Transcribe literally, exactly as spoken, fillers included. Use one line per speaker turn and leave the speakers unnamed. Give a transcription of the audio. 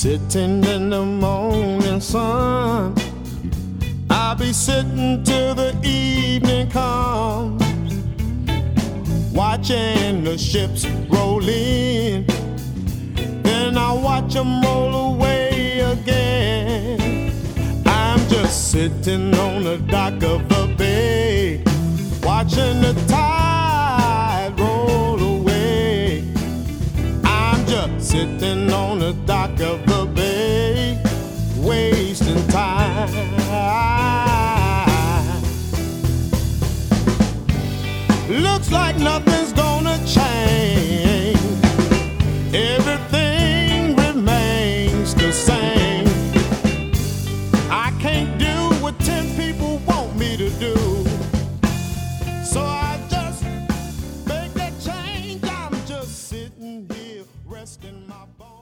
Sitting in the morning sun, I'll be sitting till the evening comes, watching the ships roll in, then I'll watch them roll away again. I'm just sitting on the dock of the bay, watching the tide roll away. I'm just sitting on the dock of the bay, wasting time. Looks like nothing's gonna change. Everything remains the same. I can't do what ten people want me to do, so I just make that change. I'm just sitting here resting my bones.